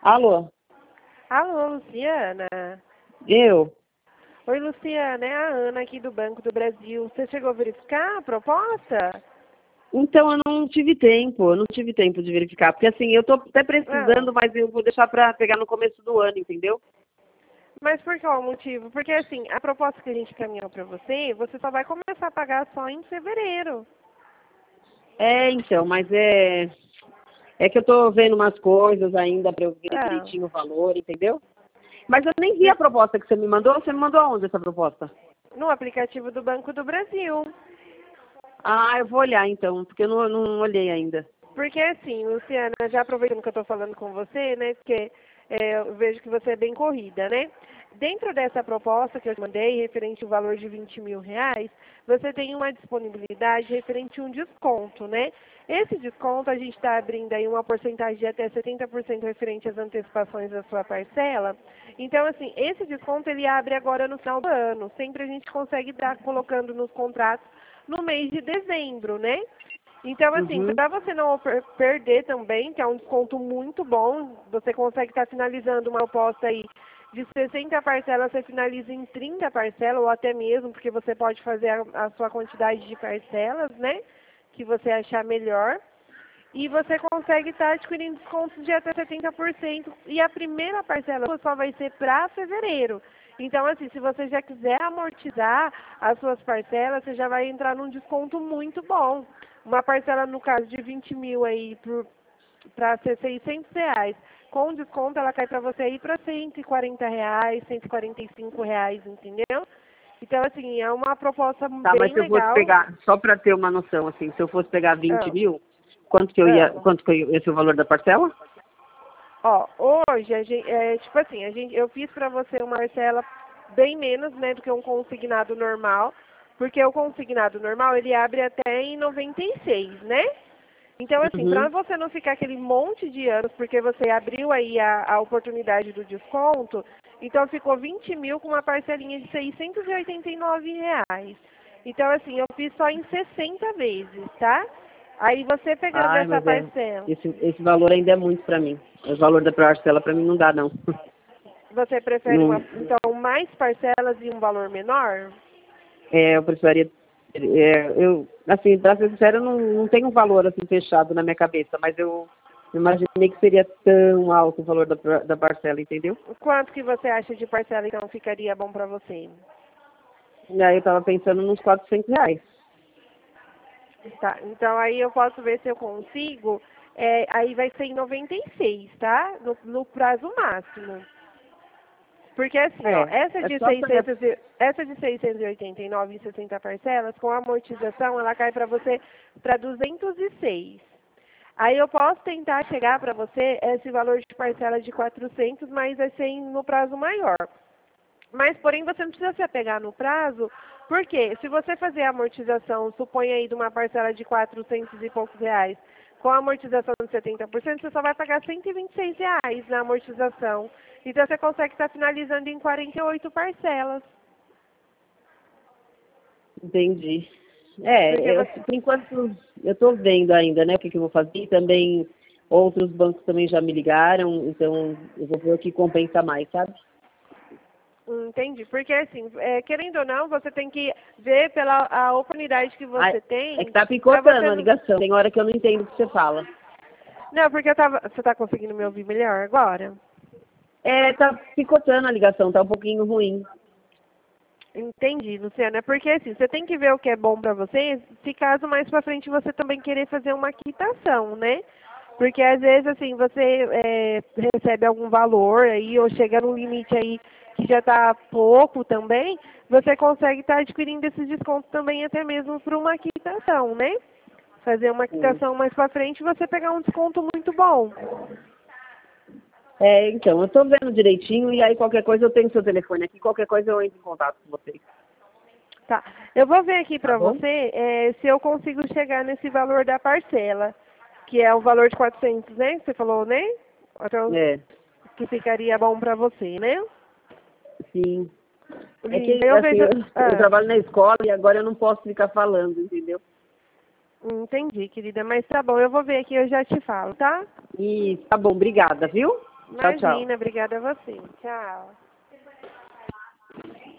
Alô? Alô, Luciana? Eu? Oi, Luciana, é a Ana aqui do Banco do Brasil. Você chegou a verificar a proposta? Então, eu não tive tempo de verificar, porque assim, eu tô até Ah, precisando, mas eu vou deixar para pegar no começo do ano, entendeu? mas por qual motivo? Porque assim, a proposta que a gente caminhou para você, você só vai começar a pagar só em fevereiro. Então, mas é que eu tô vendo umas coisas ainda para eu ver Ah, direitinho o valor, entendeu? Mas eu nem vi a por- proposta que você me mandou aonde essa proposta? no aplicativo do Banco do Brasil. Ah, eu vou olhar então, porque eu não olhei ainda. Porque assim, Luciana, já aproveitando que eu estou falando com você, né, porque eu vejo que você é bem corrida, né? Dentro dessa proposta que eu te mandei, referente ao valor de R$ 20.000, você tem uma disponibilidade referente a um desconto, né? Esse desconto a gente está abrindo aí uma porcentagem de até 70% referente às antecipações da sua parcela. Então, assim, esse desconto ele abre agora no final do ano. Sempre a gente consegue estar colocando nos contratos no mês de dezembro, né? Então, assim, Uhum. para você não perder também, que é um desconto muito bom, você consegue estar finalizando uma proposta aí de 60 parcelas, você finaliza em 30 parcelas, ou até mesmo, porque você pode fazer a sua quantidade de parcelas, né? Que você achar melhor. E você consegue estar adquirindo descontos de até 70%. E a primeira parcela só vai ser para fevereiro. Então, assim, se você já quiser amortizar as suas parcelas, você já vai entrar num desconto muito bom. Uma parcela, no caso, de 20.000 aí para ser R$ 600. Com desconto, ela cai para você aí para R$ 140, R$ 145, entendeu? Então, assim, é uma proposta Tá, mas bem se eu fosse legal. pegar, só para ter uma noção, assim, se eu fosse pegar 20 Ah, mil, ah. quanto que ia ser o valor da parcela? Ó, hoje, tipo assim, eu fiz para você uma parcela bem menos, né, do que um consignado normal, porque o consignado normal, ele abre até em 96, né? Então, assim, para Uhum. você não ficar aquele monte de anos, porque você abriu aí a oportunidade do desconto, então ficou 20.000 com uma parcelinha de R$ 689. Então, assim, eu fiz só em 60 vezes, tá? Aí você pegando Ai, essa mas parcela. esse valor ainda é muito para mim. O valor da parcela para mim não dá, não. Você prefere Não, então mais parcelas e um valor menor? eu precisaria, assim, para ser sincera, eu não tenho um valor assim fechado na minha cabeça, mas eu imaginei que seria tão alto o valor da parcela, entendeu? Quanto que você acha de parcela então ficaria bom para você? E aí eu estava pensando nos R$ 400. Tá, então aí eu posso ver se eu consigo. Aí vai ser em 96, tá? No prazo máximo. Porque assim, ó, É só para... essa de 689 em 60 parcelas, com amortização, ela cai para você para 206. Aí eu posso tentar chegar para você esse valor de parcela de 400, mas vai ser no prazo maior. Mas, porém, você não precisa se apegar no prazo, porque se você fazer a amortização, supõe aí de uma parcela de 400 e poucos reais, com a amortização de 70%, você só vai pagar R$ 126 na amortização. Então, você consegue estar finalizando em 48 parcelas. Entendi. Porque você... Por enquanto, eu estou vendo ainda, né, o que que eu vou fazer. E também, outros bancos também já me ligaram, então eu vou ver o que compensa mais, sabe? Entendi. Porque, assim, querendo ou não, você tem que ver pela a oportunidade que Ah, você é que tem tá para você picotando a não... ligação. Tem hora que eu não entendo o que você fala. Não, porque eu tava... Você está conseguindo me ouvir melhor agora? Tá picotando a ligação, tá um pouquinho ruim. Entendi, Luciana. É porque assim, você tem que ver o que é bom para você, se caso mais para frente você também querer fazer uma quitação, né? Porque às vezes assim, você recebe algum valor aí, ou chega num limite aí que já está pouco também, você consegue estar adquirindo esses descontos também até mesmo por uma quitação, né? Fazer uma Sim. quitação mais para frente e você pegar um desconto muito bom. Então, eu tô vendo direitinho e aí qualquer coisa eu tenho seu telefone aqui, qualquer coisa eu entro em contato com vocês. Tá. Eu vou ver aqui Tá para bom? você se eu consigo chegar nesse valor da parcela, que é o valor de 400, né? Você falou, né? Então, É, que ficaria bom para você, né? sim. É E que, eu assim, vejo... eu Ah, trabalho na escola e agora eu não posso ficar falando, entendeu? entendi, querida. Mas tá bom, eu vou ver aqui e eu já te falo, tá? E tá bom, obrigada, viu? Tchau, tchau. Imagina, obrigada a você. Tchau.